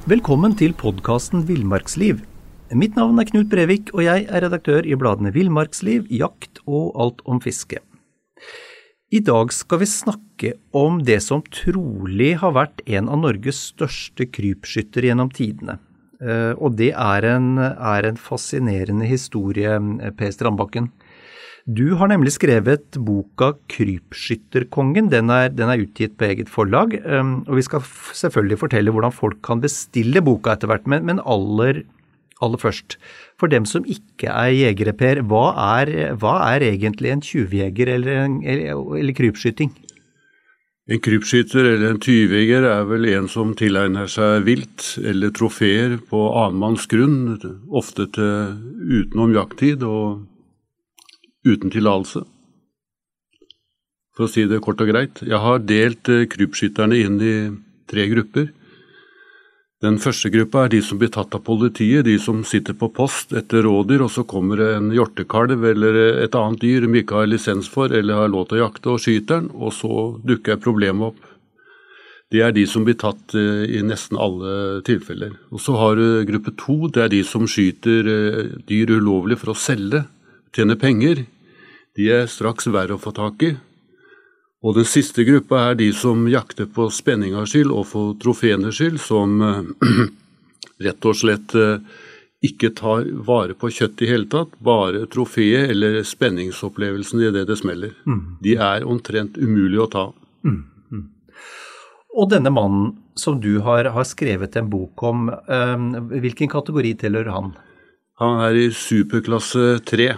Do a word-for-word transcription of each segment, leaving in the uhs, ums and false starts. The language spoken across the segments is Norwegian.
Velkommen til podcasten Villmarksliv. Mitt navn er Knut Brevik, og jeg er redaktør i bladene Villmarksliv, Jakt og Alt om fiske. I dag skal vi snakke om det som trolig har vært en av Norges største krypskytter gjennom tidene. Og det er en, er en fascinerende historie, Per Strandbakken. Du har nemlig skrevet boka Krypskytterkongen. Den er, den er utgitt på eget forlag, og vi skal selvfølgelig fortelle hvordan folk kan bestille boka etter hvert, men, men aller, aller først. For dem som ikke er jegere, Per, hva er, hva er egentlig en tjuvjeger eller, en, eller, eller krypskytting? En krypskytter eller en tyvjeger er vel en som tilegner seg vilt eller trofeer på annenmanns grunn, ofte til utenom jakttid og uten tillatelse. For å si det kort og greit. Jeg har delt krypskytterne inn i tre grupper. Den første gruppa er de som blir tatt av politiet, de som sitter på post etter rådyr, og så kommer en hjortekalv eller et annet dyr de ikke har lisens for eller har lov til å jakte og skyter den, og så dukker problemet opp. Det er de som blir tatt i nesten alle tilfeller. Og så har du gruppe to, det er de som skyter dyr ulovlig for å selge, tjene penger. De er straks verre å få tak i. Og den siste gruppa er de som jakter på spenningens skyld og for trofeens skyld, som rett og slett ikke tar vare på kjøtt i hele tatt, bare trofeet eller spenningsopplevelsen i det det smeller. Mm. De er omtrent umulig å ta. Mm. Mm. Og denne mannen som du har, har skrevet en bok om, um, hvilken kategori tilhører han? Han er i superklasse tre.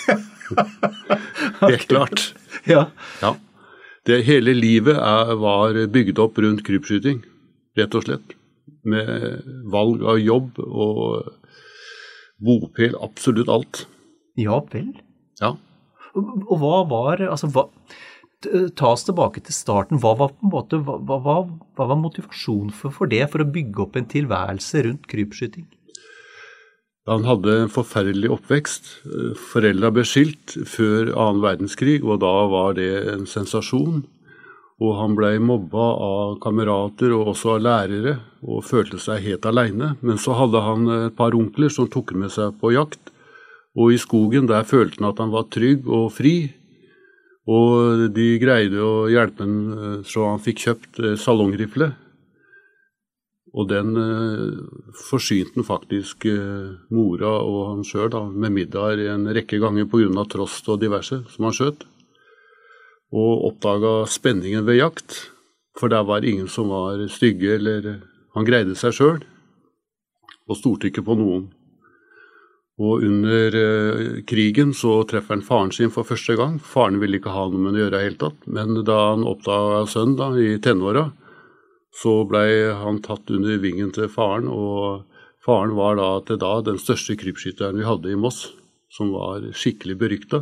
Helt klart. Ja. Ja. Det hele livet er, var bygd opp rundt krypskyting, rett og slett. Med valg av jobb og bopel, absolutt alt. Ja vel. Ja. Og, og hva var, altså, hva, ta oss tilbake til starten, hva var, på en måte, hva, hva, hva var motivasjonen for, for det, for å bygge opp en tilværelse rundt krypskyting? Han hadde en forferdelig oppvekst. Foreldre ble skilt før annen verdenskrig, og da var det en sensasjon. Og han ble mobba av kamerater og også av lærere, og følte seg helt alene. Men så hadde han et par onkler som tok med seg på jakt, og i skogen der følte han at han var trygg og fri. Og de greide å hjelpe ham så han fikk kjøpt salongrifle. Og den eh, forsynte faktisk eh, mora og han selv da, med middag en rekke ganger på grunn av trost og diverse som han skjøt. Og oppdaget spenningen ved jakt, for der var ingen som var stygge, eller han greide seg selv, og stolte ikke på noen. Og under eh, krigen så treffer han faren sin for første gang. Faren ville ikke ha noe med å gjøre helt tatt, men da han oppdaget sønnen da, i tenåra, så ble han tatt under vingen til faren, og faren var da til da den største krypskytteren vi hadde i Moss, som var skikkelig beryktet.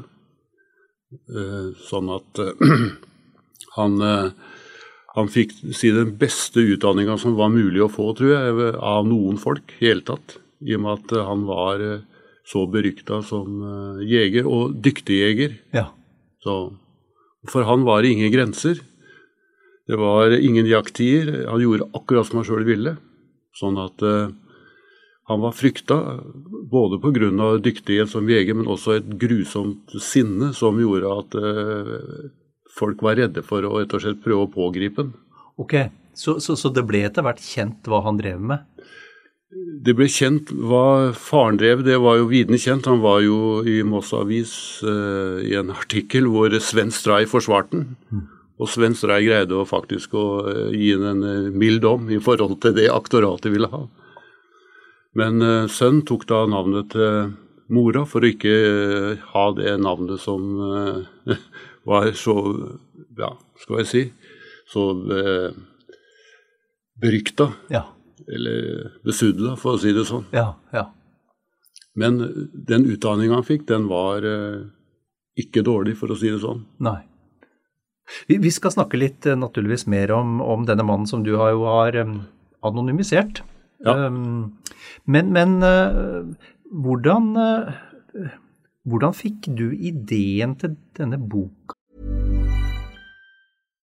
Sånn at han, han fikk si den beste utdanningen som var mulig å få, tror jeg, av noen folk, helt tatt, i og med at han var så beryktet som jeger, og dyktig jeger. Ja. Så, for han var det ingen grenser. Det var ingen jakttider, han gjorde akkurat som han selv ville, sånn at uh, han var fryktet, både på grunn av dyktighet som jeger, men også et grusomt sinne som gjorde at uh, folk var redde for å etter og slett prøve å pågripe den. Ok, så, så, så det ble etter hvert kjent hva han drev med? Det ble kjent hva faren drev, det var jo vidende kjent. Han var jo i Moss Avis uh, i en artikkel hvor Sven Stray forsvarte den. Mm. Og Sven Stray greide å faktisk å gi en mild dom i forhold til det aktoratet ville ha. Men uh, sønnen tok da navnet til mora for å ikke uh, ha det navnet som uh, var så, ja, skal jeg si, så uh, beryktet. Ja. Eller besudlet, for å si det sånn. Ja, ja. Men den utdanningen han fikk, den var uh, ikke dårlig, for å si det sånn. Nei. Vi, vi skal snakke litt naturligvis mer om, om denne mannen som du har, jo har um, anonymisert. Ja. Um, men men uh, hvordan, uh, hvordan fikk du ideen til denne boka?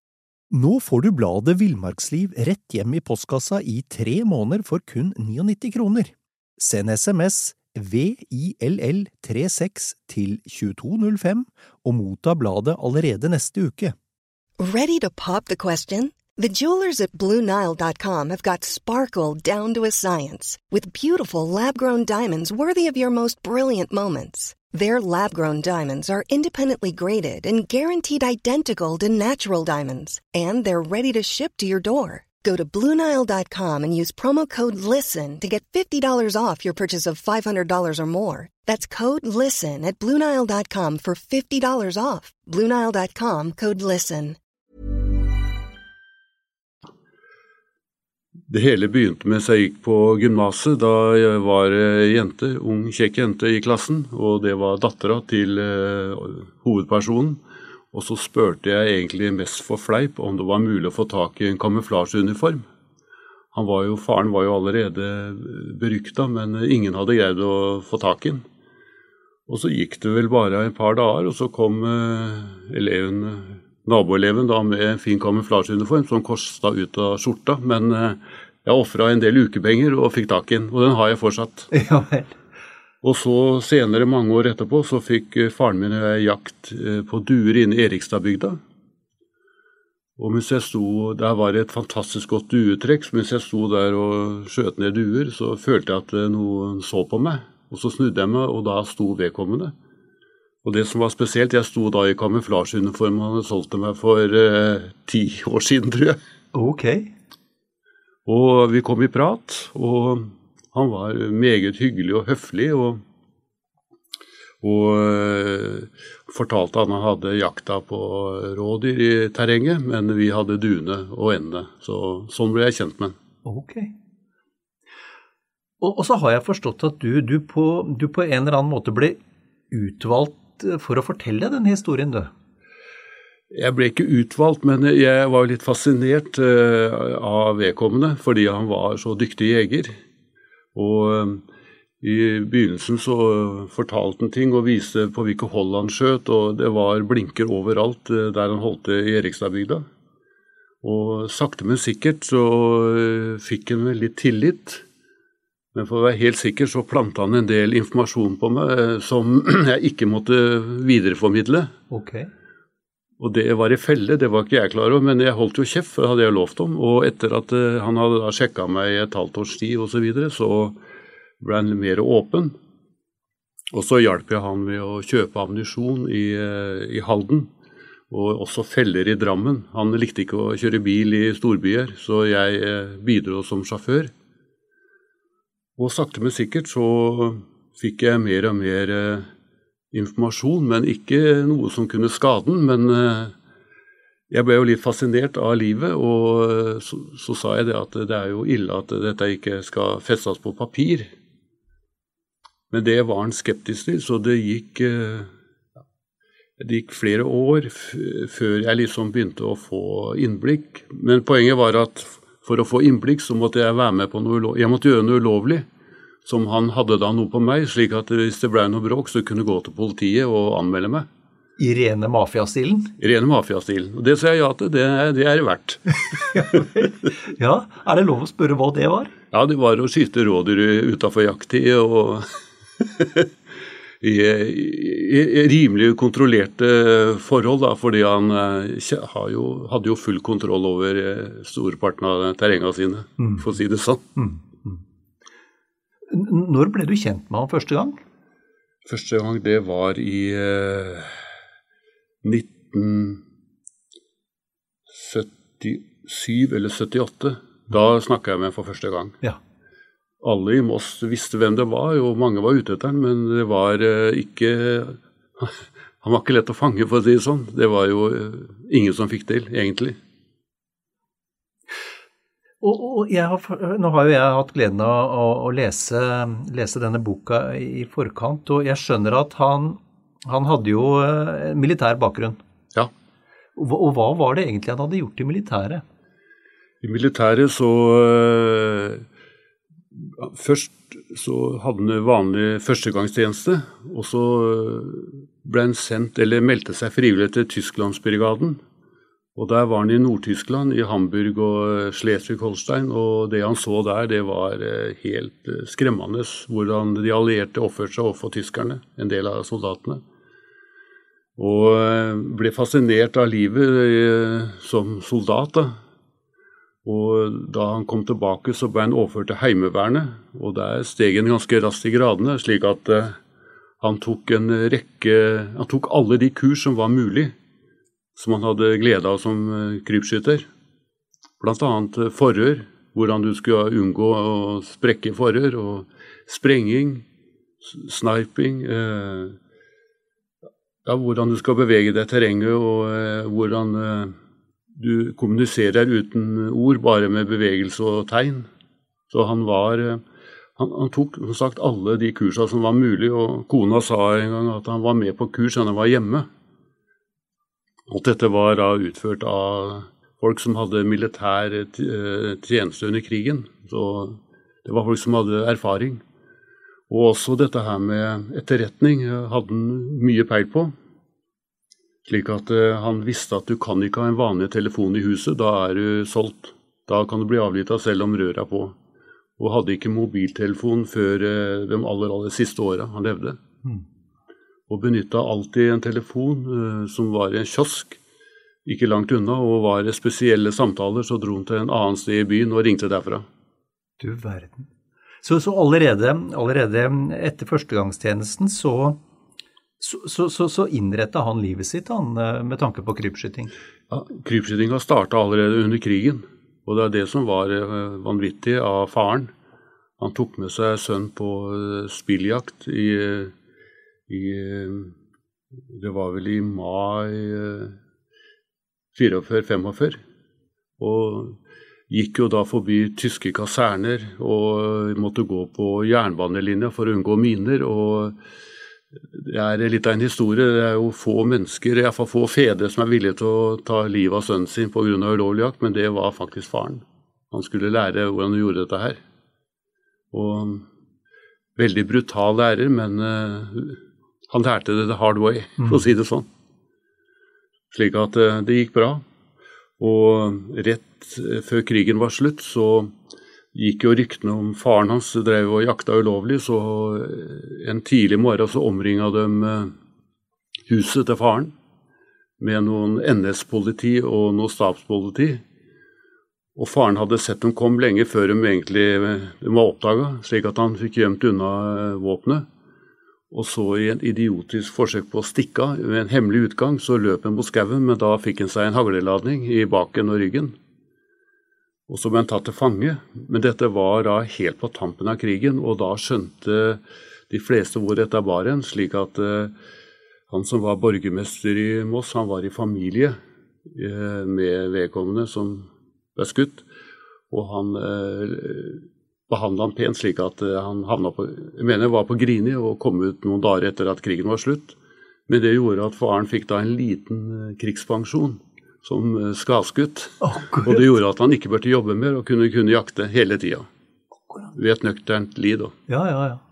Nå får du bladet Villmarksliv rett hjem i postkassa i tre måneder for kun nittini kroner. Send sms V I L L trettiseks til to to null fem og motta bladet allerede neste uke. Ready to pop the question? The jewelers at Blue Nile dot com have got sparkle down to a science with beautiful lab-grown diamonds worthy of your most brilliant moments. Their lab-grown diamonds are independently graded and guaranteed identical to natural diamonds, and they're ready to ship to your door. Go to Blue Nile dot com and use promo code LISTEN to get fifty dollars off your purchase of five hundred dollars or more. That's code LISTEN at Blue Nile dot com for fifty dollars off. Blue Nile dot com, code LISTEN. Det hele begynte med seg gikk på gymnaset, da jeg var jente, ung, kjekk jente i klassen, og det var dattera til uh, hovedpersonen. Og så spurte jeg egentlig mest for fleip om det var mulig å få tak i en kamuflasjeuniform. Han var jo, faren var jo allerede berykta, men ingen hadde greid å få tak i den. Og så gikk det vel bare et par dager, og så kom uh, eleven, naboeleven da med en fin kamuflasjeuniform som kostet ut av skjorta, men uh, jeg offret en del ukepenger og fikk tak i den, og den har jeg fortsatt. Ja vel. Og så senere, mange år etterpå, så fikk faren min jakt på duer inne i Erikstadbygda. Og mens jeg sto, der var det et fantastisk godt duetrekk, så mens jeg sto der og skjøt ned duer, så følte jeg at noen så på meg. Og så snudde jeg meg, og da sto vedkommende. Og det som var spesielt, jeg sto da i kamuflasjeuniform, og han hadde solgt til meg for eh, ti år siden, tror jeg. Ok. Og vi kom i prat, og han var meget hyggelig og høflig, og, og uh, fortalte at han hadde jakta på rådyr i terrenget, men vi hadde duene og endene, så sånn ble jeg kjent med. Ok. Og, og så har jeg forstått at du, du, på, du på en eller annen måte ble utvalgt for å fortelle denne historien, du. Jeg ble ikke utvalgt, men jeg var litt fascinert uh, av vedkommende, fordi han var så dyktig jeger. Og i begynnelsen så fortalte han ting og viste på hvilke hold han skjøt, og det var blinker overalt der han holdt det i Erikstadbygda. Og sakte men sikkert så fikk han litt tillit, men for å være helt sikker så plantet han en del informasjon på meg som jeg ikke måtte videreformidle. Ok. Og det var i felle, det var ikke jeg klar over, men jeg holdt jo kjeft, for det hadde jeg lovt om. Og etter at han hadde da sjekket meg i et halvt års tid og så videre, så ble han mer åpen. Og så hjalp jeg han med å kjøpe ammunisjon i, i Halden, og også feller i Drammen. Han likte ikke å kjøre bil i storbyer, så jeg bidro som sjåfør. Og sakte men sikkert så fikk jeg mer og mer informasjon, men ikke noe som kunne skade den, men jeg ble jo litt fascinert av livet, og så, så sa jeg det at det er jo ille at dette ikke skal festes på papir. Men det var han skeptisk til, så det gikk, det gikk flere år før jeg liksom begynte å få innblikk. Men poenget var at for å få innblikk så måtte jeg være med på noe, jeg måtte gjøre noe ulovlig, som han hadde da noe på meg, slik at hvis det ble noe bråk, så kunne jeg gå til politiet og anmelde meg. I rene mafiastilen? I rene mafiastilen. Og det sa jeg ja til, det, det er det verdt. Ja, er det lov å spørre hva det var? Ja, det var å skyte rådyr utenfor jakttid, og i, i, i rimelig kontrollerte forhold, da, fordi han har jo, hadde jo full kontroll over storparten av terrengene sine, mm. for å si det sånn. Mm. Når ble du kjent med han første gang? Første gang det var i eh, nitten syttisyv eller syttiåtte. Da snakket jeg med han for første gang. Ja. Alle i Moss visste hvem det var, og mange var ute etter han, men det var eh, ikke... Han var ikke lett å fange, for å si det sånn. Det var jo eh, ingen som fikk til, egentlig. Og, og jeg har, nå har jo jeg hatt gleden av å, å lese, lese denne boka i forkant, og jeg skjønner at han, han hadde jo en militær bakgrunn. Ja. Og, og hva var det egentlig han hadde gjort i militæret? I militæret så... Først så hadde han vanlig førstegangstjeneste, og så ble han sendt, eller meldte seg frivillig til Tysklandsbrigaden. Og der var han i Nord-Tyskland, i Hamburg og Schleswig-Holstein, og det han så der, det var helt skremmende hvordan de allierte oppførte seg overfor tyskerne, en del av soldatene. Og ble fascinert av livet som soldat da. Og da han kom tilbake så ble han overført til Heimevernet, og der steg han ganske raskt i gradene, slik at han tok en rekke, han tok alle de kurs som var mulig, som han hadde glede av som krypskytter. Blant annet forrør, hvordan du skulle unngå å sprekke forrør, og sprenging, sniping, eh, ja, hvordan du skal bevege deg i terrenget, og eh, hvordan eh, du kommuniserer uten ord, bare med bevegelse og tegn. Så han var, han, han tok som sagt alle de kursene som var mulig, og kona sa en gang at han var med på kurs når han var hjemme. Og dette var da utført av folk som hadde militær tjeneste under krigen. Så det var folk som hadde erfaring. Og også dette her med etterretning hadde han mye peil på. Slik at han visste at du kan ikke ha en vanlig telefon i huset, da er du solgt. Da kan du bli avlyttet selv om røret er på. Og hadde ikke mobiltelefon før de aller, aller siste årene han levde. Mm. Og benyttet alltid en telefon uh, som var i en kiosk, ikke langt unna, og var det spesielle samtaler, så dro han til en annen sted i byen og ringte derfra. Du verden. Så, så allerede, allerede etter førstegangstjenesten så, så, så, så, så innrettet han livet sitt han, med tanke på krypskyting? Ja, krypskyting har startet allerede under krigen, og det er det som var uh, vanvittig av faren. Han tok med seg sønn på uh, spilljakt i I, det var vel i mai førtifire femtifire, og gikk jo da forbi tyske kaserner og måtte gå på jernbanelinja for å unngå miner, og det er litt av en historie. Det er jo få mennesker, i hvert fall få fedre som er villige til å ta livet av sønnen sin på grunn av ulovlig jakt, men det var faktisk faren. Han skulle lære hvordan han gjorde dette her. Og veldig brutal lærer, men han lærte det the hard way, for å si det sånn. Slik at det gikk bra. Og rett før krigen var slutt, så gikk jo ryktene om faren hans drev og jakta ulovlig, så en tidlig morgen så omringet de huset til faren med noen N S-politi og noe stabspoliti. Og faren hadde sett dem kom lenge før de egentlig de var oppdaget, slik at han fikk gjemt unna våpenet. Og så i en idiotisk forsøk på å stikke av med en hemmelig utgang, så løp han mot skauen, men da fikk han seg en hagleladning i baken og ryggen. Og så ble han tatt til fange. Men dette var da helt på tampen av krigen, og da skjønte de fleste hvor dette var en, slik at uh, han som var borgermester i Moss, han var i familie uh, med vedkommende som ble skutt, og han uh, behandlet han pent slik at uh, han havnet på, jeg mener var på Grini og kom ut noen dager etter at krigen var slutt. Men det gjorde at faren fikk da en liten uh, krigspensjon som uh, skadeskutt, oh, og det gjorde at han ikke burde jobbe mer og kunne, kunne jakte hele tiden. Ved et nøkternt liv da. Ja, ja, ja.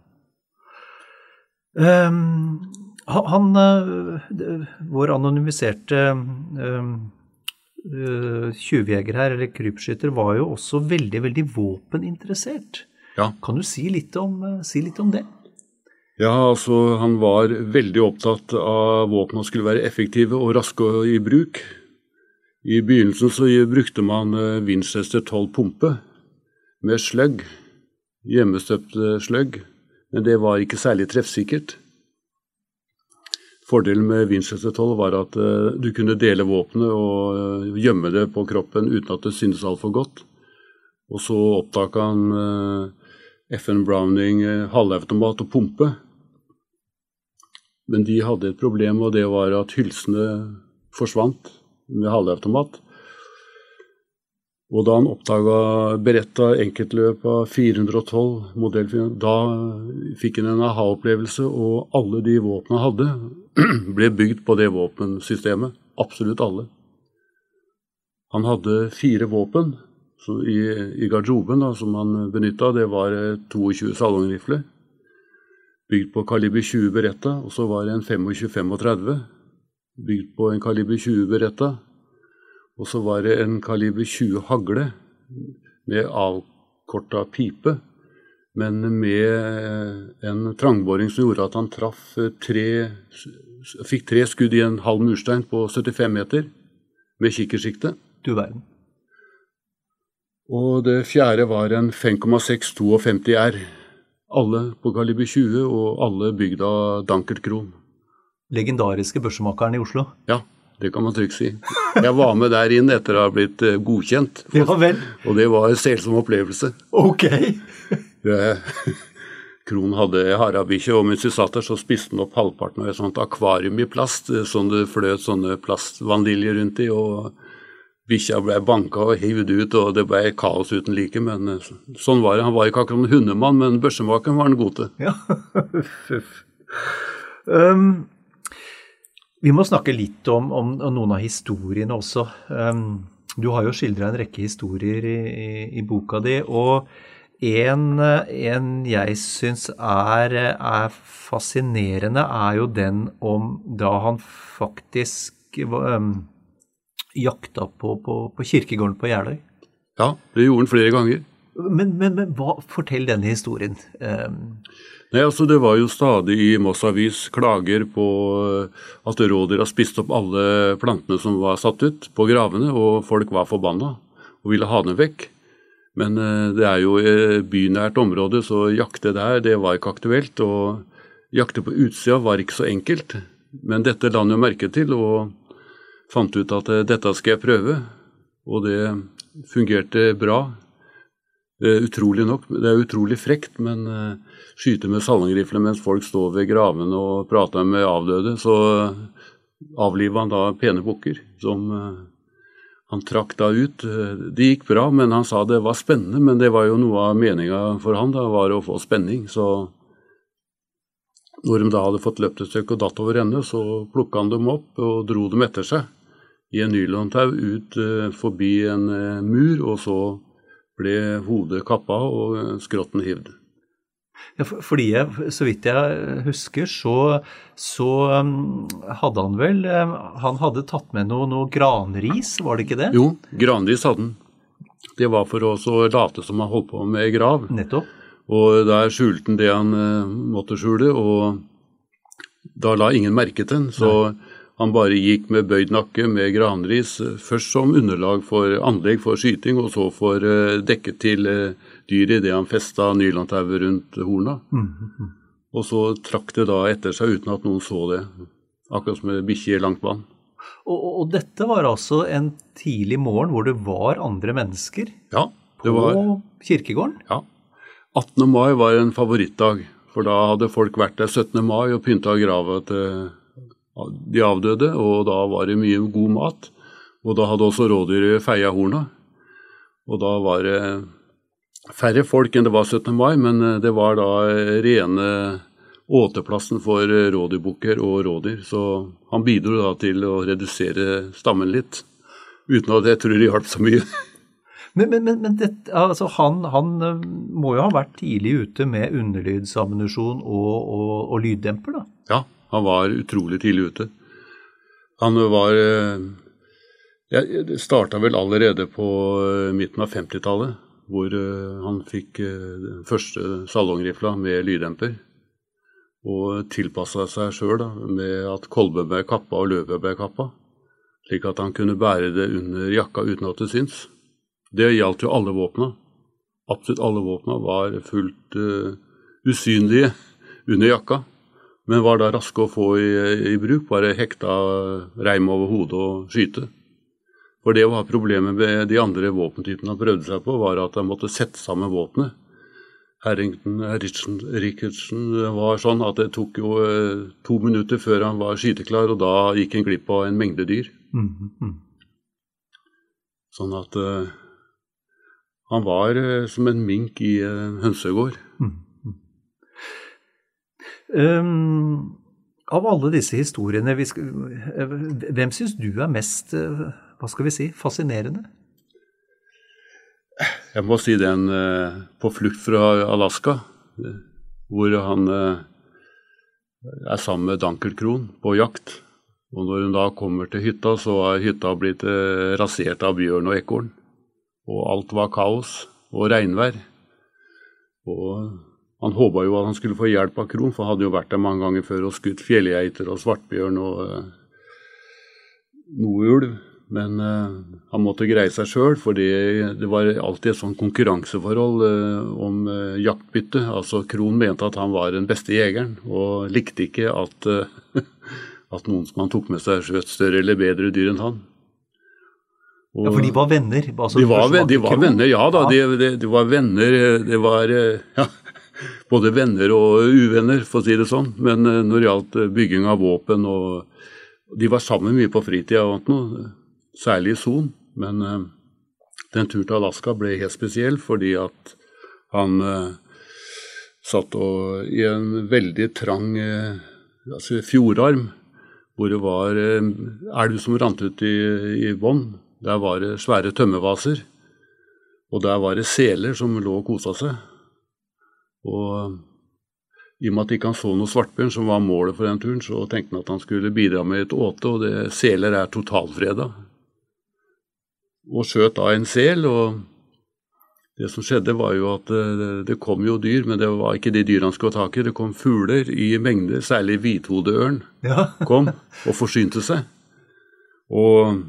Um, han, uh, vår anonymiserte um, uh, tjuvjeger her, eller krypskytter, var jo også veldig, veldig våpeninteressert. Ja. Kan du si litt om, uh, si litt om det? Ja, altså han var veldig opptatt av våpen som skulle være effektive og raske i bruk. I begynnelsen så brukte man uh, Winchester tolv pumpe med sløgg, hjemmestøpt sløgg. Men det var ikke særlig treffsikkert. Fordelen med Winchester tolv var at uh, du kunne dele våpenet og uh, gjemme det på kroppen uten at det syntes alt for godt. Og så oppdaget han uh, F N Browning uh, halvautomat og pumpe. Men de hadde et problem, og det var at hylsene forsvant med halvautomat. Og da han oppdaget Beretta enkeltløp av fire hundre og tolv modell, da fikk han en aha-opplevelse, og alle de våpnene hadde ble bygd på det våpensystemet. Absolutt alle. Han hadde fire våpen i, i garderoben da, som han benyttet. Det var tjueto salongrifler, bygd på kaliber tjue Beretta, og så var det en tjuefem femogtredve, bygd på en kaliber tjue Beretta. Og så var det en kaliber tjue hagle med avkortet pipe, men med en trangboring som gjorde at han traff tre, fikk tre skudd i en halv murstein på syttifem meter med kikkersikte. Du verden. Og det fjerde var en fem komma seks femto R. Alle på kaliber tjue, og alle bygd av Dankerkron. Legendariske børsemakeren i Oslo. Ja, det kan man trygt si. Jeg var med der inn etter å ha blitt godkjent. Ja, vel. Og det var en selsom opplevelse. Ok. Kron hadde harabikkje, og mens vi satt der så spiste den opp halvparten av et sånt akvarium i plast, sånn det fløt sånne plastvandiljer rundt i, og bikkja ble banka og hivd ut, og det ble kaos uten like, men sånn var det. Han var ikke akkurat en hundemann, men børsemakeren var den gode. Ja, fuff. Um, vi må snakke litt om, om, om noen av historiene også. Um, du har jo skildret en rekke historier i, i, i boka di, og en, en jeg synes er, er fascinerende er jo den om da han faktisk um, jakta på, på, på kirkegården på Jeløy. Ja, det gjorde han flere ganger. Men, men, men hva, fortell denne historien. Um, Nei, altså Det var jo stadig i Moss Avis klager på at rådyr har spist opp alle plantene som var satt ut på gravene, og folk var forbanna og ville ha dem vekk. Men det er jo bynært område, så jakte der, det var ikke aktuelt, og jakte på utsida var ikke så enkelt. Men dette la han jo merke til, og fant ut at dette skal jeg prøve, og det fungerte bra. Utrolig nok, det er utrolig frekt, men skyte med salongrifle mens folk står ved graven og prater med avdøde, så avlivet han da pene bukker, som han trakk da ut. Det gikk bra, men han sa det var spennende, men det var jo noe av meningen for han da, var å få spenning, så når de da hadde fått løpt et stykke og datt over ende, så plukket han dem opp og dro dem etter seg i en nylontau ut forbi en mur, og så ble hodet kappa og skrotten hivd. Ja, for, fordi jeg, så vidt jeg husker, så, så um, hadde han vel, um, han hadde tatt med noe, noe granris, var det ikke det? Jo, granris hadde han. Det var for å late som han holdt på med grav. Nettopp. Og der skjulte han det han uh, måtte skjule, og da la ingen merke til den, så Nei. Han bare gikk med bøyd nakke med granris, først som underlag for anlegg for skyting, og så for uh, dekket til uh, dyr i det han festet nylontauet rundt horna. Mm-hmm. Og så trakk det da etter seg uten at noen så det, akkurat som en bikkje i langt vann. Og, og, og dette var altså en tidlig morgen hvor det var andre mennesker ja, det var, på kirkegården? Ja. attende mai var en favorittdag, for da hadde folk vært der syttende mai og pyntet grava til de avdøde, og da var det mye god mat, og da hadde også rådyr feia horna, og da var det færre folk enn det var syttende mai, men det var da rene åteplassen for rådyrbukker og rådyr, så han bidro da til å redusere stammen litt, uten at jeg tror det hjalp så mye. Men, men, men, men det, altså han, han må jo ha vært tidlig ute med underlydsammunisjon og, og, og lyddemper da? Ja. Han var utrolig tidlig ute. Han var, ja, det startet vel allerede på midten av femtitallet, hvor han fikk den første salongrifla med lyddemper, og tilpasset seg selv da, med at kolbe ble kappa og løve ble kappa, slik at han kunne bære det under jakka uten at det syns. Det gjaldt jo alle våpna. Absolutt alle våpna var fullt uh, usynlige under jakka, men var da raske å få i, i bruk, bare hekta reim over hodet og skyte. For det var problemet med de andre våpentypene han prøvde seg på, var at han måtte sette sammen våpenet. Harrington Rickardson var sånn at det tok jo to minutter før han var skyteklar, og da gikk en glipp av en mengde dyr. Mm-hmm. Sånn at uh, han var uh, som en mink i en hønsegård. Mm. Um, av alle disse historiene, vi skal, hvem synes du er mest, hva skal vi si, fascinerende? Jeg må si den uh, på flukt fra Alaska, hvor han uh, er sammen med Dankerkron på jakt. Og når hun da kommer til hytta, så er hytta blitt eh, rasert av bjørn og ekorn. Og alt var kaos og regnvær. Og han håpet jo at han skulle få hjelp av Krohn, for han hadde jo vært der mange ganger før og skutt fjellgeiter og svartbjørn og eh, noe ulv. Men uh, han måtte greie seg selv, for det, det var alltid et sånn konkurranseforhold uh, om uh, jaktbytte. Altså Krohn mente at han var den beste jegeren, og likte ikke at, uh, at noen som han tok med seg skjøt større eller bedre dyr enn han. Og, ja, for de var venner? Altså, de var, de var venner, ja da. Ja. De, de, de var venner, det var uh, ja, både venner og uvenner, for å si det sånn. Men uh, når det gjaldt bygging av våpen, og de var sammen mye på fritida og annet noe, særlig i Son, men uh, den tur til Alaska ble helt spesiell fordi at han uh, satt og, i en veldig trang uh, altså fjordarm, hvor det var uh, elv som rant ut i, i bånn. Der var det svære tømmervaser, og der var det seler som lå og kosa seg. Og uh, i og med at ikke han så noe svartbjørn som var målet for den turen, så tenkte han at han skulle bidra med et åte, og det, seler er totalfredet. Og skjøt da en sel, og det som skjedde var jo at det, det kom jo dyr, men det var ikke de dyr han skulle ha tak i. Det kom fugler i mengder, særlig hvithodeørn, ja. Kom og forsynte seg. Og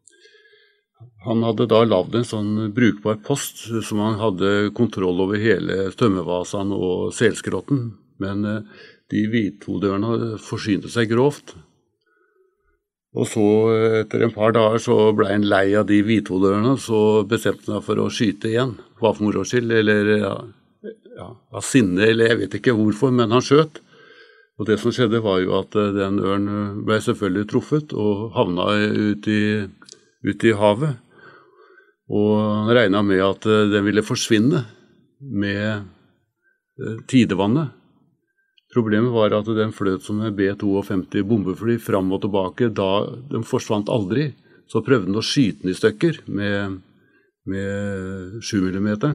han hadde da lavet en sånn brukbar post som han hadde kontroll over hele tømmervasen og selskrotten, men de hvithodeørene forsynte seg grovt. Og så etter en par dager så ble han lei av de hvithodeørene, så bestemte han for å skyte igjen. Hva for moro skyld, eller ja, ja, av sinne, eller jeg vet ikke hvorfor, men han skjøt. Og det som skjedde var jo at den ørnen ble selvfølgelig truffet og havna ut i, ut i havet. Og han regnet med at den ville forsvinne med tidevannet. Problemet var at den fløt som en B femtito bombefly fram og tilbake, da den forsvant aldri. Så prøvde den å skyte den i stykker med, med sju millimeter.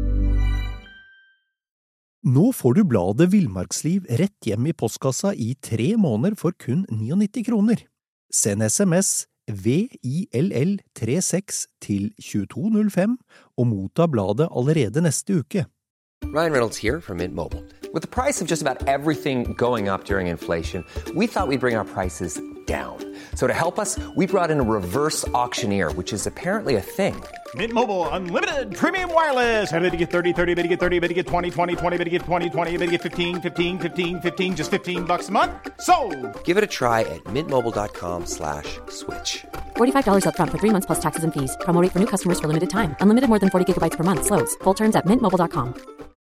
Nå får du bladet Villmarksliv rett hjem i postkassa i tre måneder for kun nittini kroner. Send sms V I L L trettiseks til tjueto null fem og motta bladet allerede neste uke. Ryan Reynolds here from Mint Mobile. With the price of just about everything going up during inflation, we thought we'd bring our prices down. So to help us, we brought in a reverse auctioneer, which is apparently a thing. Mint Mobile Unlimited Premium Wireless. How to get thirty, thirty, how to get thirty, how to get twenty, twenty, twenty, how to get twenty, twenty, how to get fifteen, fifteen, fifteen, fifteen, just fifteen bucks a month? Sold! Give it a try at mintmobile.com slash switch. forty-five dollars up front for three months plus taxes and fees. Promo rate for new customers for limited time. Unlimited more than forty gigabytes per month. Slows full terms at mint mobile dot com.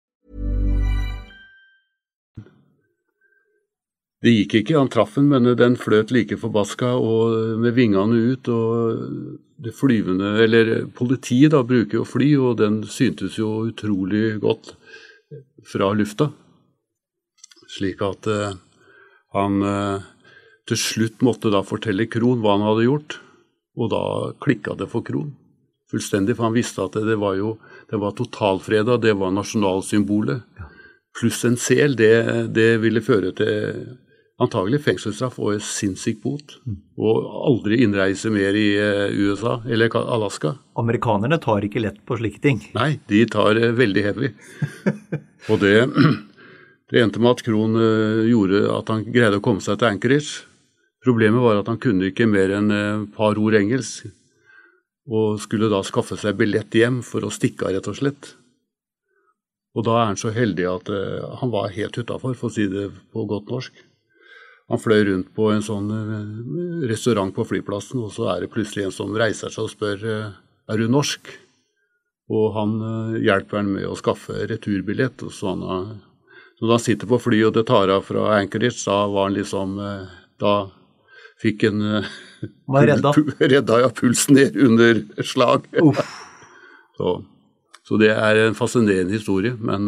Det gikk ikke, han traff den, men den fløt like forbaska og med vingene ut, og det flyvende, eller politiet da bruker jo fly, og den syntes jo utrolig godt fra lufta. Slik at uh, han uh, til slutt måtte da fortelle Krohn hva han hadde gjort, og da klikket det for Krohn. Fullstendig, for han visste at det var jo, det var totalfredet, det var nasjonalsymbolet. Pluss en sel, det, det ville føre til antagelig fengselsstraff og en sinnssyk bot, og aldri innreise mer i U S A eller Alaska. Amerikanerne tar ikke lett på slike ting. Nei, de tar veldig heavy. Og det, det endte med at Krohn gjorde at han greide å komme seg til Anchorage. Problemet var at han kunne ikke mer enn et par ord engelsk, og skulle da skaffe seg billett hjem for å stikke av rett og slett. Og da er han så heldig at han var helt utenfor, for å si det på godt norsk. Han fløy rundt på en sånn restaurant på flyplassen, og så er det plutselig en som reiser seg og spør, er du norsk? Og han hjelper han med å skaffe returbillett. Og så, han, så da han sitter på fly og det tar av fra Anchorage, da var han liksom, da fikk han redda. redda ja, pulsen ned under slag. så, så det er en fascinerende historie, men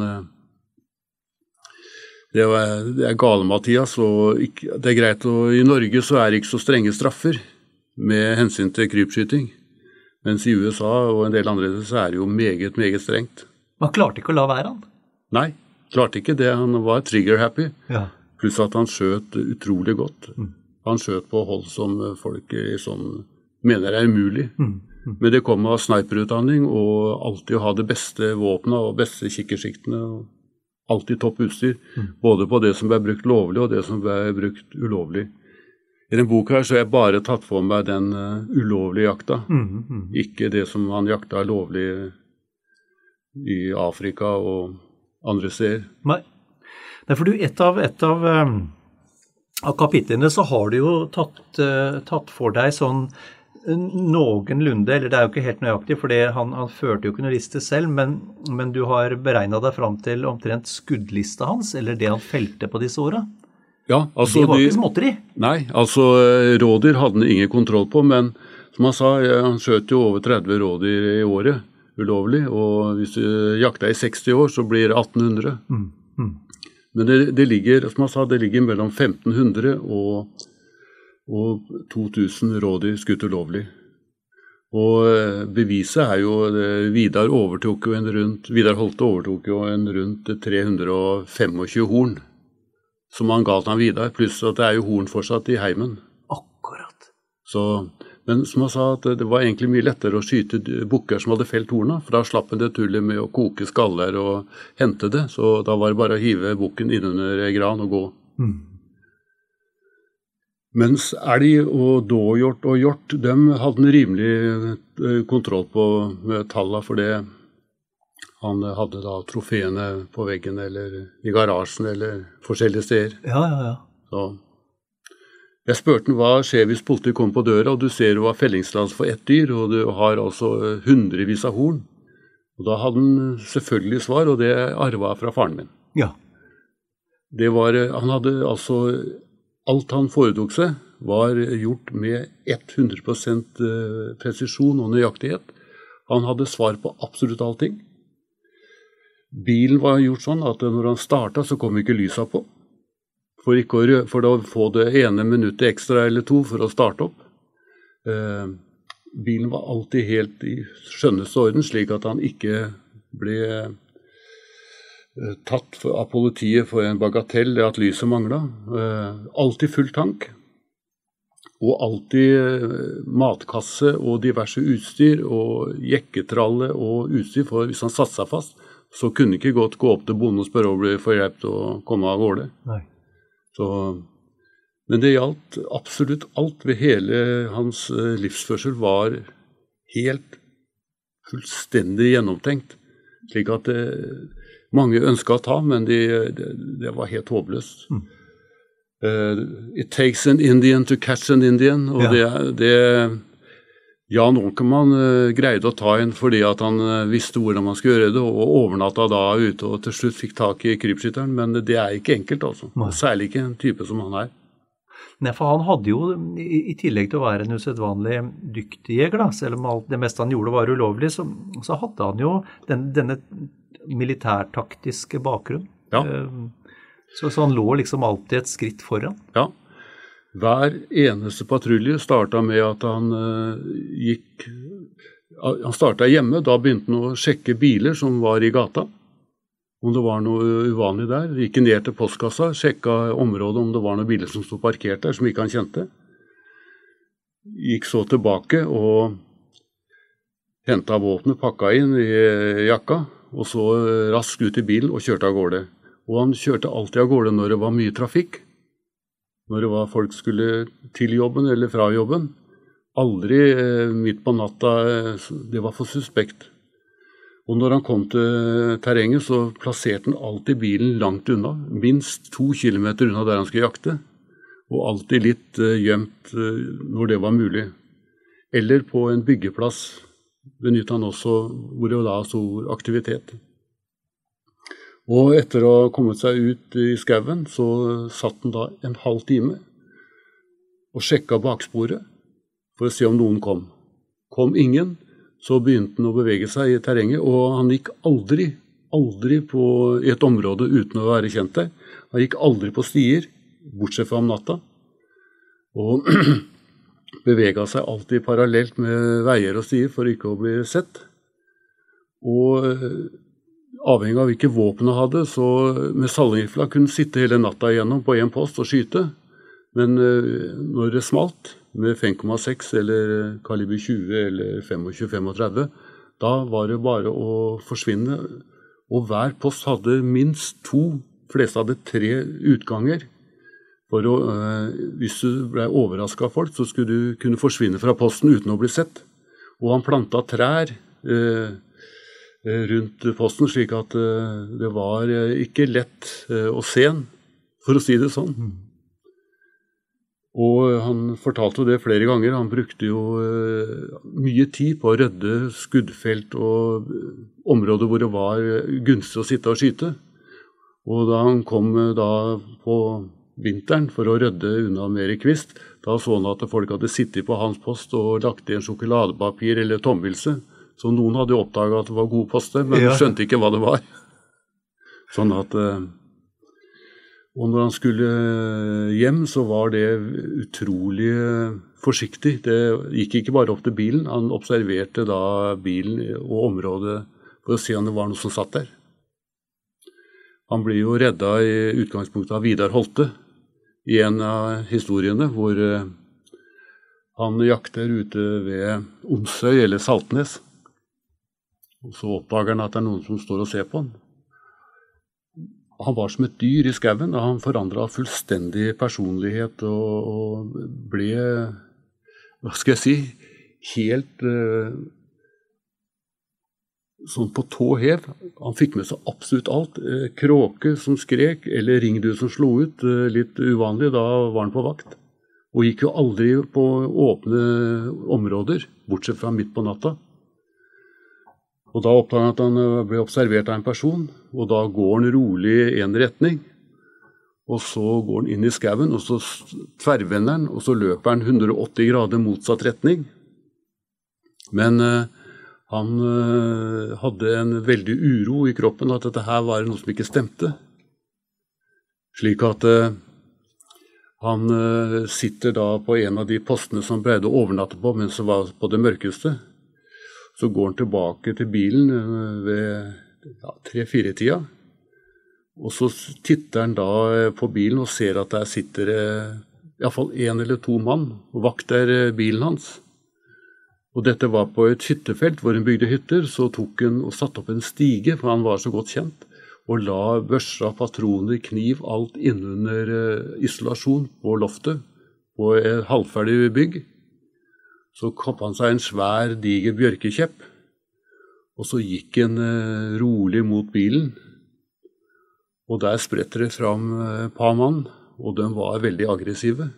Det er, det er gale, Mathias, og ikke, det er greit, og i Norge så er det ikke så strenge straffer med hensyn til krypskyting, mens i U S A og en del andre så er det jo meget, meget strengt. Man klarte ikke å la være han? Nei, klarte ikke det. Han var trigger-happy, ja. Pluss at han skjøt utrolig godt. Mm. Han skjøt på hold som folk liksom mener er umulig. Mm. Mm. Men det kom av sniperutdanning og alltid å ha det beste våpnet og beste kikkersiktene og alltid topp utstyr, mm. både på det som ble brukt lovlig og det som ble brukt ulovlig. I den boka her så har jeg bare tatt for meg den uh, ulovlige jakta, Mm. Mm. ikke det som han jakta lovlig i Afrika og andre steder. Nei. Nei, for du, et av, et av, um, av kapitlene så har du jo tatt, uh, tatt for deg sånn noenlunde, eller det er jo ikke helt nøyaktig, for han, han førte jo ikke noe liste selv, men, men du har beregnet deg fram til omtrent skuddlista hans, eller det han felte på disse årene. Ja, altså det var de, ikke småtteri. Nei, altså rådyr hadde han ingen kontroll på, men som han sa, han skjøt jo over tretti rådyr i året, ulovlig, og hvis du jakta i seksti år, så blir det atten hundre. Mm. Mm. Men det, det ligger, som han sa, det ligger mellom femten hundre og og to tusen rådyr skutt ulovlig. Og beviset er jo, Vidar overtok jo en rundt, Vidar Holte overtok jo en rundt tre hundre og tjuefem horn, som han ga til han Vidar, pluss at det er jo horn fortsatt i heimen. Akkurat. Så, men som han sa, at det var egentlig mye lettere å skyte bukker som hadde felt horna, for da slapp en det tullet med å koke skaller og hente det, så da var det bare å hive bukken innunder gran og gå. Mm. Mens elg og dåhjort og hjort, de hadde en rimelig kontroll på med tallene, for det han hadde da trofeene på veggen eller i garasjen eller forskjellige steder. Ja, ja, ja. Så jeg spurte han hva skjer hvis politiet kom på døra, og du ser du har fellingstillatelse for ett dyr, og du har altså hundrevis av horn. Og da hadde han selvfølgelig svar, og det arvet fra faren min. Ja. Det var, han hadde altså... Alt han foretok seg var gjort med hundre prosent presisjon og nøyaktighet. Han hadde svar på absolutt allting. Bilen var gjort sånn at når han startet så kom ikke lysa på. For, ikke å, for å få det ene minuttet ekstra eller to for å starte opp. Eh, bilen var alltid helt i skjønneste orden, slik at han ikke ble tatt av politiet for en bagatell at lyset manglet. Eh, alltid full tank, og alltid eh, matkasse og diverse utstyr, og jekketralle og utstyr, for hvis han satte seg fast, så kunne ikke godt gå opp til bonden og spørre om å bli forhjelpt og komme av gårde. Nei. Så, men det gjaldt absolutt alt ved hele hans livsførsel var helt fullstendig gjennomtenkt, slik at det mange ønsket å ta, men de, det, det var helt håpløst. Mm. Uh, it takes an Indian to catch an Indian, og ja. det, det Jan Åkermann uh, greide å ta en fordi at han uh, visste hvordan man skulle gjøre det, og overnatta da ute, og til slutt fikk tak i krypskytteren, men det er ikke enkelt, altså. Nei. Særlig ikke en type som han er. Nei, for han hadde jo, i, i tillegg til å være en usedvanlig dyktig jeger, da, selv om alt det meste han gjorde var ulovlig, så, så hadde han jo den, denne militærtaktiske bakgrunn. Ja. Så, så han lå liksom alltid et skritt foran. Ja. Hver eneste patrulje startet med at han uh, gikk Han startet hjemme, da begynte han å sjekke biler som var i gata. Om det var noe uvanlig der. Gikk ned til postkassa, sjekka området om det var noen biler som stod parkert der, som ikke han kjente. Gikk så tilbake og hentet våpenet, pakket inn i jakka, og så raskt ut i bilen og kjørte av gårde. Og han kjørte alltid av gårde når det var mye trafikk. Når det var folk skulle til jobben eller fra jobben. Aldri eh, midt på natta, det var for suspekt. Og når han kom til terrenget, så plasserte han alltid bilen langt unna. Minst to kilometer unna der han skulle jakte. Og alltid litt eh, gjemt eh, når det var mulig. Eller på en byggeplass benyttet han også hvor det var stor aktivitet. Og etter å ha kommet seg ut i skauen, så satt han da en halv time og sjekket baksporet for å se om noen kom. Kom ingen, så begynte han å bevege seg i terrenget, og han gikk aldri, aldri på et område uten å være kjent der. Han gikk aldri på stier, bortsett fra om natta. Og beveget seg alltid parallelt med veier og stier for ikke å bli sett. Og avhengig av hvilke våpen han hadde, så med salgrifla kunne sitte hele natta igjennom på en post og skyte. Men når det smalt med fem komma seks eller kaliber tjue eller tjuefem femogtredve, da var det bare å forsvinne. Og hver post hadde minst to, fleste hadde tre utganger. For å, øh, hvis du ble overrasket av folk, så skulle du kunne forsvinne fra posten uten å bli sett. Og han plantet trær øh, rundt posten, slik at øh, det var ikke lett øh, å se den, for å si det sånn. Mm. Og han fortalte det flere ganger. Han brukte jo uh, mye tid på å rydde skuddfelt og uh, områder hvor det var gunstig å sitte og skyte. Og da han kom uh, da på vinteren for å rydde unna mer kvist, da så han at folk hadde sittet på hans post og lagt i en sjokoladepapir eller tomvilse. Så noen hadde oppdaget at det var god poste, men ja. skjønte ikke hva det var. Sånn at... Uh, Og når han skulle hjem, så var det utrolig forsiktig. Det gikk ikke bare opp til bilen, han observerte da bilen og området for å se om det var noe som satt der. Han ble jo reddet i utgangspunktet av Vidar Holte i en av historiene hvor han jakter ute ved Onsøy eller Saltnes. Og så oppdager han at det er noen som står og ser på han. Han var som et dyr i skauen, og han forandret fullstendig personlighet og, og ble, hva skal jeg si, helt uh, sånn på tå hev. Han fikk med seg absolutt alt. Uh, kråke som skrek, eller ringduer som slo ut, uh, litt uvanlig, da var han på vakt. Og gikk jo aldri på åpne områder, bortsett fra midt på natta. Og da oppdager han at han ble observert av en person, og da går han rolig i en retning, og så går han inn i skauen, og så tverrvender han, og så løper han hundre og åtti grader motsatt retning. Men uh, han uh, hadde en veldig uro i kroppen, at dette her var noe som ikke stemte. Slik at uh, han uh, sitter da på en av de postene som pleide å overnatte på, mens det var på det mørkeste. Så går han tilbake til bilen ved ja, tre-fire-tida, og så titter han da på bilen og ser at der sitter i hvert fall en eller to mann og vakter bilen hans. Og dette var på et hyttefelt hvor han bygde hytter, så tok han og satte opp en stige, for han var så godt kjent, og la børsa, patroner, kniv, alt innunder isolasjon på loftet, på et halvferdig bygg. Så kappet han seg en svær, diger bjørkekjepp, og så gikk han eh, rolig mot bilen. Og der spretter det fram et par mann, og de var veldig aggressive.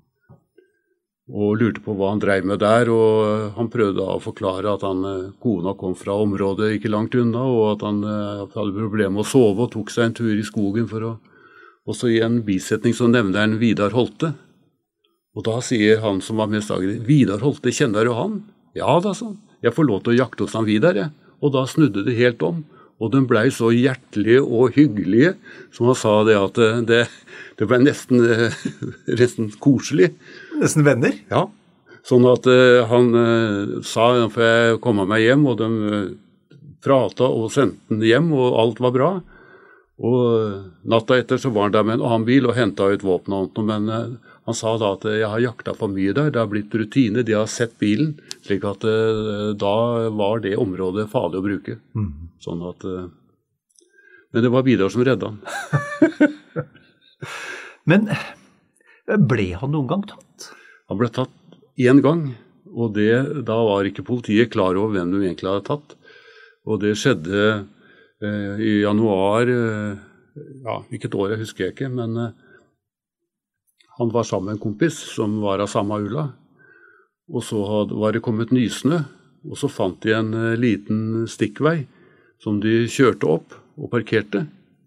Og lurte på hva han drev med der, og han prøvde å forklare at han, kona kom fra området ikke langt unna, og at han eh, hadde problemer med å sove og tok seg en tur i skogen for å... Og så i en bisetning så nevner han Vidar Holte. Og da sier han som var mest aggressiv, Vidar Holte, kjenner du han? Ja da, sa han. Jeg får lov til å jakte hos han Vidar, jeg. Og da snudde det helt om. Og de ble så hjertelige og hyggelige, som han sa det at det, det ble nesten, nesten koselig. Nesten venner? Ja. Sånn at uh, han uh, sa, for jeg kom meg hjem, og de uh, pratet og sendte den hjem, og alt var bra. Og uh, natta etter så var han der med en annen bil og hentet ut våpen og annet, men... Uh, Han sa da at jeg har jakta for mye der, det har blitt rutine, de har sett bilen, slik at uh, da var det området farlig å bruke. Mm. Sånn at, uh, men det var Vidar som redde han. Men ble han noen gang tatt? Han ble tatt en gang, og det, da var ikke politiet klar over hvem de egentlig hadde tatt. Og det skjedde uh, i januar, uh, ja, hvilket år jeg husker jeg ikke, men... Uh, Han var sammen med en kompis som var av samme ulla, og så var det kommet nysnø, og så fant de en liten stikkvei som de kjørte opp og parkerte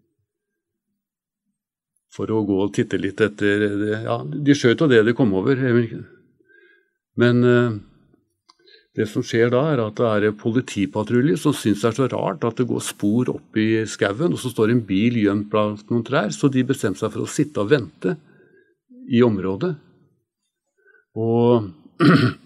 for å gå og titte litt etter det. Ja, de skjøt av det de kom over. Men det som skjer da er at det er politipatrulje som synes det er så rart at det går spor opp i skauen, og så står en bil gjemt blant noen trær, så de bestemte seg for å sitte og vente i området. Og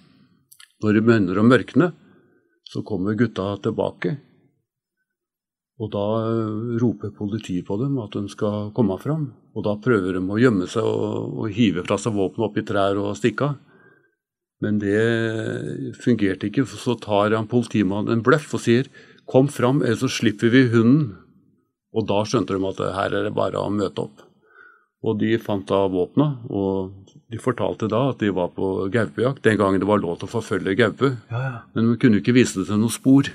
når det begynner å mørkne, så kommer gutta tilbake. Og da roper politiet på dem at de skal komme fram. Og da prøver de å gjemme seg og, og hive fra seg våpen opp i trær og stikke av. Men det fungerte ikke, for så tar han politimannen en bløff og sier «Kom fram, eller så slipper vi hunden». Og da skjønte de at her er det bare å møte opp. Og de fant da våpna, og de fortalte da at de var på gaupejakt, den gangen det var lov til å forfølge gaupe. Ja, ja. Men de kunne ikke vise det til noen spor.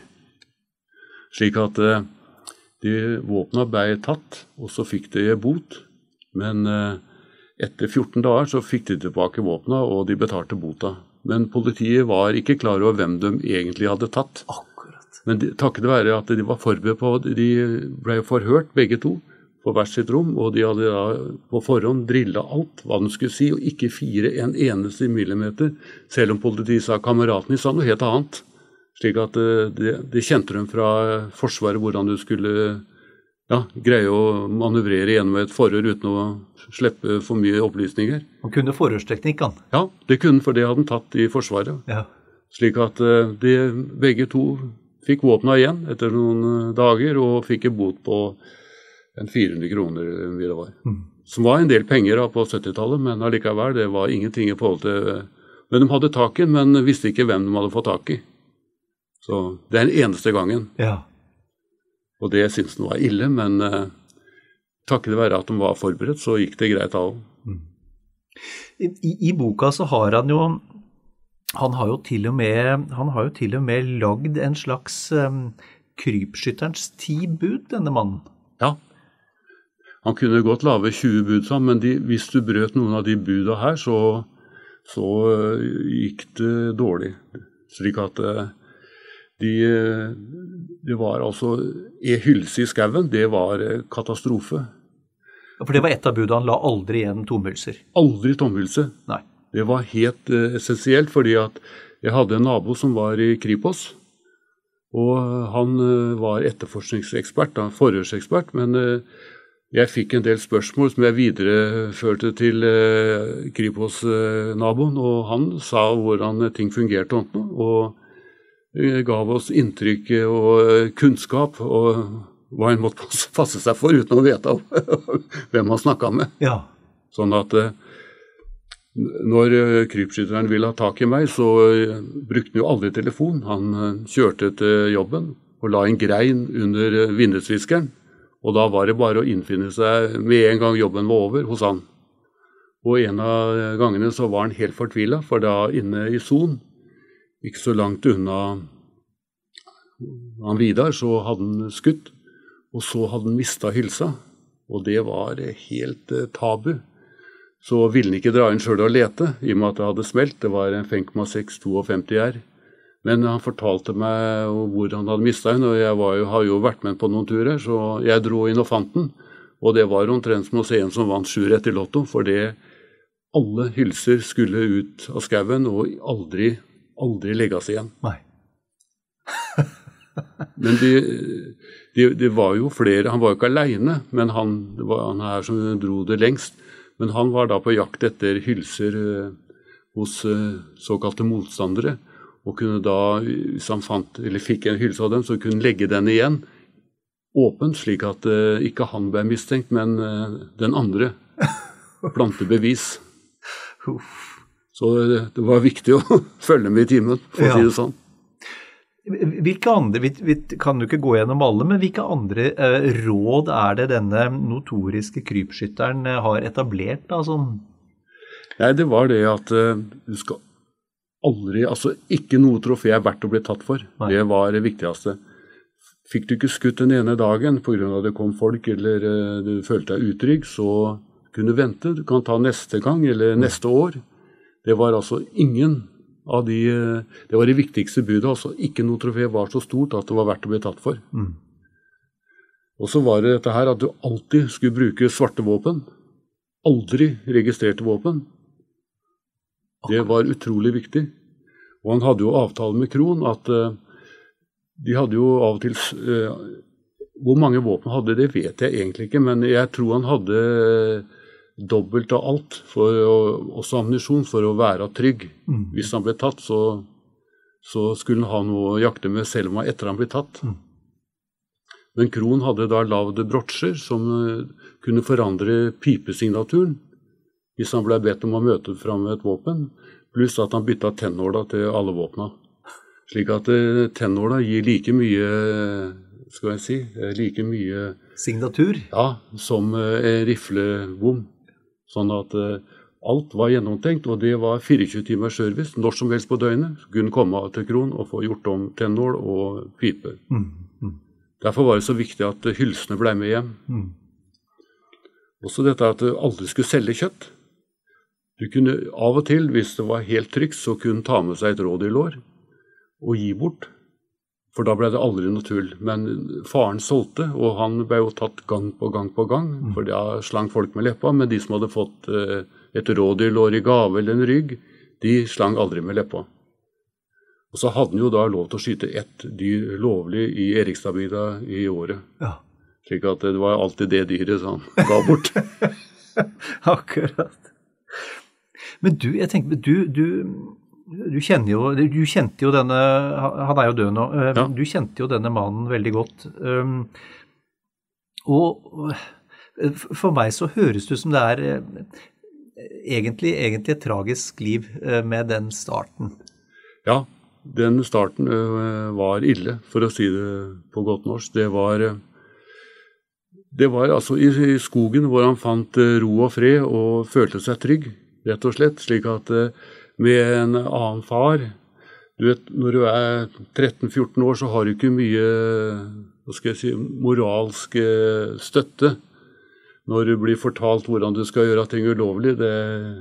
Slik at de våpna ble tatt, og så fikk de bot. Men etter fjorten dager så fikk de tilbake våpna, og de betalte bota. Men politiet var ikke klar over hvem de egentlig hadde tatt. Akkurat. Men de, takket være at de var forberedt på, de ble forhørt begge to på hvert sitt rom, og de hadde da på forhånd drillet alt hva de skulle si, og ikke fire en eneste millimeter, selv om politiet sa kameraten sa noe helt annet. Slik at de, de kjente dem fra forsvaret hvordan du skulle ja, greie å manøvrere gjennom et forhør uten å slippe for mye opplysninger. Han kunne forhørsteknikken. Ja, det kunne, for det hadde han tatt i forsvaret. Ja. Slik at de begge to fikk våpna igjen etter noen dager, og fikk en bot på en fire hundre kroner, eller hvor det var. Mm. Som var en del penger da, på syttitallet, men allikevel, det var ingenting i forhold til... Men de hadde tak i, men visste ikke hvem de hadde fått tak i. Så det er den eneste gangen. Ja. Og det synes de var ille, men eh, takket være at de var forberedt, så gikk det greit av. Mm. I, I boka så har han jo, han har jo til og med, han har jo til og med lagd en slags um, krypskytterens ti bud, denne mannen. Ja. Han kunne godt lave tjue bud sammen, men de, hvis du brøt noen av de buda her, så, så uh, gikk det dårlig. Slik at uh, de, det var altså, e hylse i skauen, det var uh, katastrofe. For det var et av budene, han la aldri igjen tomhylser. Aldri tomhylse. Nei. Det var helt uh, essensielt, fordi at jeg hadde en nabo som var i Kripos, og han uh, var etterforskningsekspert, da, forhørsekspert, men uh, jeg fikk en del spørsmål som jeg videreførte til uh, Kripos-naboen, uh, og han sa hvordan ting fungerte og uh, gav oss inntrykk og uh, kunnskap, og hva en måtte passe seg for uten å vite hvem han snakket med. Ja. Sånn at uh, når uh, krypskytteren ville ha tak i meg, så uh, brukte han jo aldri telefon. Han uh, kjørte til jobben og la en grein under uh, vindusviskeren, og da var det bare å innfinne seg med en gang jobben var over hos han. Og en av gangene så var han helt fortvilet, for da inne i Son, ikke så langt unna han Vidar, så hadde han skutt, og så hadde han mistet hylsa, og det var helt uh, tabu. Så ville han ikke dra inn selv og lete, i og med at det hadde smelt. Det var en fem komma seks femti to R. Men han fortalte meg hvor han hadde mistet den, og jeg var jo, har jo vært med på noen turer, så jeg dro inn og fant den. Og det var omtrent som å se en som vant sju rett i lotto, for det alle hylser skulle ut av skauen og aldri, aldri legges igjen. Nei. Men de, de, de var jo flere, han var jo ikke alene, men han, det var han her som dro det lengst. Men han var da på jakt etter hylser uh, hos uh, såkalte motstandere, og kunne da, hvis han fant, eller fikk en hylse av dem, så kunne legge den igjen åpent, slik at uh, ikke han ble mistenkt, men uh, den andre plante bevis. Så det, det var viktig å følge med i timen, for å ja. si det sånn. Hvilke andre, vi, vi kan jo ikke gå gjennom alle, men hvilke andre uh, råd er det denne notoriske krypskytteren uh, har etablert? Da, sånn? Nei, det var det at uh, du skal aldri, altså ikke noe trofé er verdt å bli tatt for. Nei. Det var det viktigste. Fikk du ikke skutt den ene dagen på grunn av det kom folk, eller uh, du følte deg utrygg, så kunne du vente. Du kan ta neste gang, eller mm. neste år. Det var altså ingen av de, det var det viktigste budet, altså ikke noe trofé var så stort at det var verdt å bli tatt for. Mm. Og så var det dette her at du alltid skulle bruke svarte våpen, aldri registrerte våpen. Det var utrolig viktig. Og han hadde jo avtale med Kron at uh, de hadde jo av og til, uh, hvor mange våpen hadde det vet jeg egentlig ikke, men jeg tror han hadde uh, dobbelt av alt, for å, også ammunisjon, for å være trygg. Mm. Hvis han ble tatt, så, så skulle han ha noe å jakte med selv om han etter han ble tatt. Mm. Men Krohn hadde da lavd brotcher som kunne forandre pipesignaturen hvis han ble bedt om å møte fram med et våpen, pluss at han bytta tennåla til alle våpna. Slik at tennåla gir like mye, skal jeg si, like mye signatur? Ja, som en riflebom. Sånn at alt var gjennomtenkt, og det var tjuefire timers service, når som helst på døgnet. Kunne komme til Krohn og få gjort om tennål og pipe. Mm, mm. Derfor var det så viktig at hylsene ble med hjem. Mm. Også dette at du aldri skulle selge kjøtt. Du kunne av og til, hvis det var helt trygt, så kunne ta med seg et rådyrlår og gi bort. For da ble det aldri noe tull. Men faren solgte, og han ble jo tatt gang på gang på gang, mm. for da slang folk med leppa, men de som hadde fått eh, et rådyrlår i gave eller en rygg, de slang aldri med leppa. Og så hadde han jo da lov til å skyte ett dyr lovlig i Erikstadbygda i året. Ja. Slik at det var alltid det dyret som han ga bort. Akkurat. Men du, jeg tenker, du, du, du kjenner jo, du kjente jo denne, han er jo død nå, ja. Du kjente jo denne mannen veldig godt. Og for meg så høres det som det er egentlig, egentlig et tragisk liv med den starten. Ja, den starten var ille, for å si det på godt norsk. Det var, det var altså i, i skogen hvor han fant ro og fred og følte seg trygg, rett og slett. Slik at med en annen far, du vet, når du er tretten fjorten år, så har du ikke mye, hva skal jeg si, moralsk støtte. Når du blir fortalt hvordan du skal gjøre ting ulovlig, det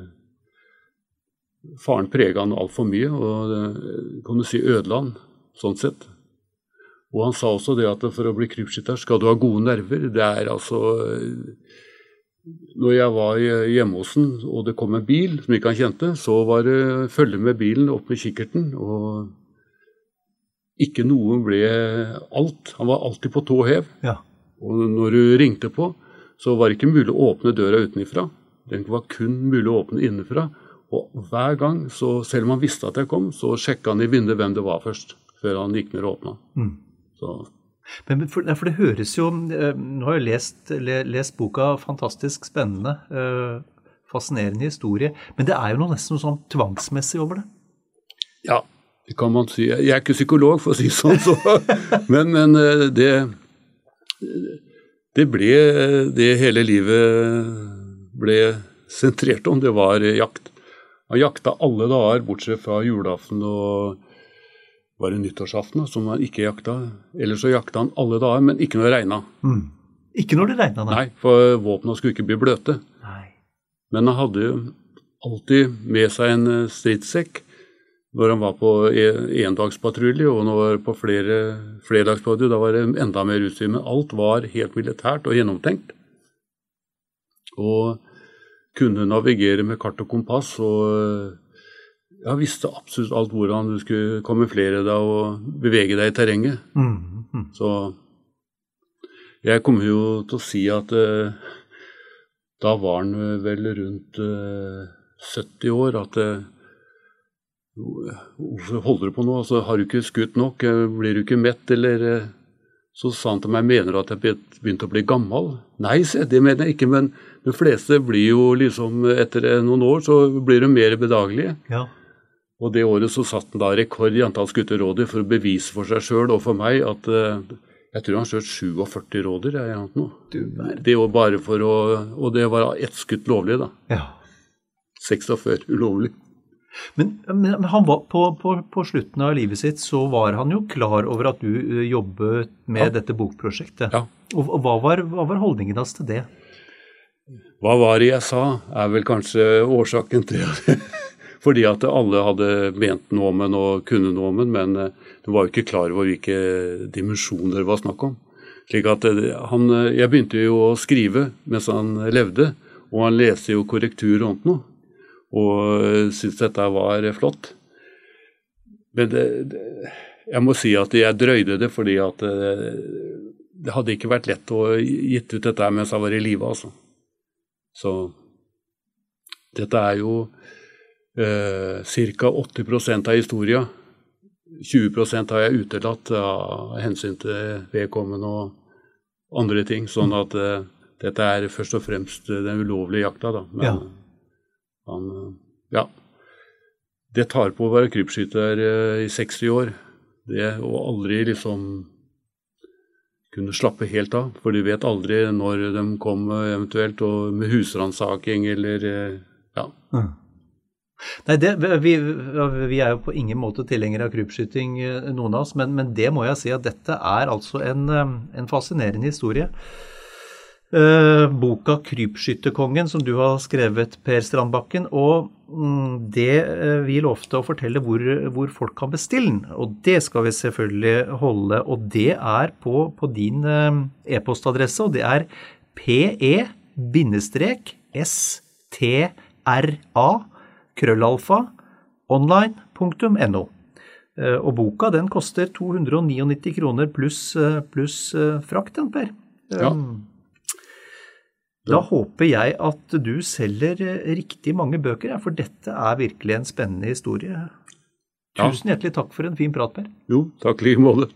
faren preget han alt for mye, og det, kan du si, ødeland, sånn sett. Og han sa også det at for å bli krypskytter skal du ha gode nerver. Det er altså, når jeg var hjemme hos han, og det kom en bil som ikke han kjente, så var det følge med bilen opp med kikkerten, og ikke noen ble alt. Han var alltid på tå hev. Ja. Og når du ringte på, så var det ikke mulig å åpne døra utenifra. Den var kun mulig å åpne innenfra. Og hver gang, så selv om han visste at jeg kom, så sjekket han i vinduet hvem det var først, før han gikk ned og åpnet. Mm. Så. Men for, for det høres jo, nå har jeg lest, lest boka, fantastisk spennende, fascinerende historie, men det er jo noe nesten sånn tvangsmessig over det. Ja, det kan man si. Jeg er ikke psykolog, for å si sånn, så. men, men det, det ble, det hele livet ble sentrert om, det var jakt. Han jakta alle dager, bortsett fra julaften og var det nyttårsaften som han ikke jakta. Ellers så jakta han alle dager, men ikke når det regnet. Mm. Ikke når det regnet? Nei, for våpnene skulle ikke bli bløte. Nei. Men han hadde jo alltid med seg en stridssekk når han var på endagspatrulje, og når han var på flere flerdagspatrulje, da var det enda mer utstyr. Men alt var helt militært og gjennomtenkt. Og kunne navigere med kart og kompass, og jeg visste absolutt alt hvordan du skulle kamuflere deg og bevege deg i terrenget. Mm, mm. Så jeg kommer jo til å si at uh, da var han vel rundt uh, sytti år, at uh, hvorfor holder du på nå? Altså, har du ikke skutt nok? Blir du ikke mett? Eller uh, så sa han til meg, mener du at jeg begynte å bli gammel? Nei, det mener jeg ikke, men de fleste blir jo liksom, etter noen år, så blir de mer bedagelige. Ja. Og det året så satt han da rekord i antall skutte rådyr for å bevise for seg selv og for meg at uh, jeg tror han skjøt syttiåtte rådyr eller noe. Det var bare for å, og det var ett skutt lovlig da. Ja. seksogførti ulovlig. Men, men han var på, på, på slutten av livet sitt så var han jo klar over at du uh, jobbet med ja. Dette bokprosjektet. Ja. Og, og hva, var, hva var holdningen hans til det? Hva var det jeg sa, er vel kanskje årsaken til det. Fordi at alle hadde ment noe om den og kunne noe om den, men de var jo ikke klar over hvilke dimensjoner det var snakk om. Slik at han, jeg begynte jo å skrive mens han levde, og han leste jo korrektur og noe, og syntes dette var flott. Men det, det, jeg må si at jeg drøyde det, fordi at det, det hadde ikke vært lett å gitt ut dette mens han var i livet, altså. Så dette er jo eh, ca. åtti prosent av historien. tjue prosent har jeg utelatt av hensyn til vedkommende og andre ting, sånn at uh, dette er først og fremst den ulovlige jakta da. Men, Ja. Han, ja, det tar på å være krypskytter uh, i seksti år, det å aldri liksom kunne slappe helt av, for de vet aldri når de kommer eventuelt og med husransaking eller uh, ja. Mm. Nei, det, vi, vi er jo på ingen måte tilhengere av krypskyting, noen av oss, men, men det må jeg si at dette er altså en, en fascinerende historie. Uh, boka Krypskytterkongen som du har skrevet, Per Strandbakken, og mm, det uh, vi lovte å fortelle hvor, hvor folk kan bestille den, og det skal vi selvfølgelig holde, og det er på, på din uh, e-postadresse, og det er pe s t r a krøllalfa online punktum no. Og boka den koster to hundre nittini kroner pluss, pluss frakt, Per. Ja. Da håper jeg at du selger riktig mange bøker, for dette er virkelig en spennende historie. Tusen hjertelig takk for en fin prat, Per. Jo, takk like måte.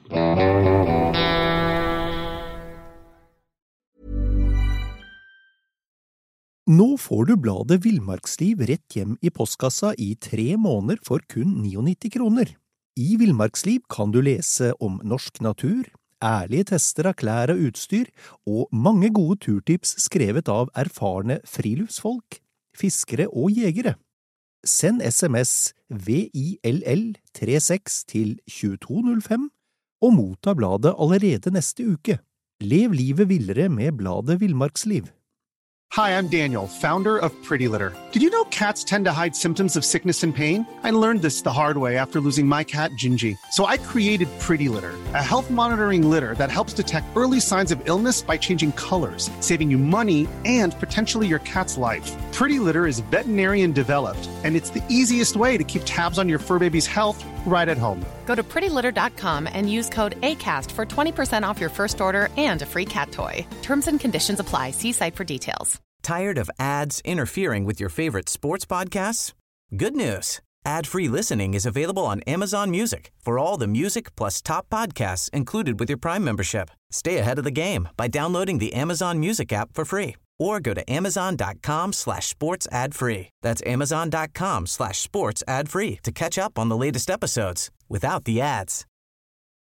Nå får du bladet Villmarksliv rett hjem i postkassa i tre måneder for kun nittini kroner. I Villmarksliv kan du lese om norsk natur, ærlige tester av klær og utstyr, og mange gode turtips skrevet av erfarne friluftsfolk, fiskere og jegere. Send sms V I L L trettiseks til tjueto null fem og motta bladet allerede neste uke. Lev livet villere med bladet Villmarksliv. Hi, I'm Daniel, founder of Pretty Litter. Did you know cats tend to hide symptoms of sickness and pain? I learned this the hard way after losing my cat, Gingy. So I created Pretty Litter, a health monitoring litter that helps detect early signs of illness by changing colors, saving you money and potentially your cat's life. Pretty Litter is veterinarian developed, and it's the easiest way to keep tabs on your fur baby's health right at home. Go to pretty litter dot com and use code ACAST for twenty percent off your first order and a free cat toy. Terms and conditions apply. See site for details. Tired of ads interfering with your favorite sports podcasts? Good news. Ad-free listening is available on Amazon Music for all the music plus top podcasts included with your Prime membership. Stay ahead of the game by downloading the Amazon Music app for free or go to amazon.com slash sports ad free. That's amazon.com slash sports ad free to catch up on the latest episodes without the ads.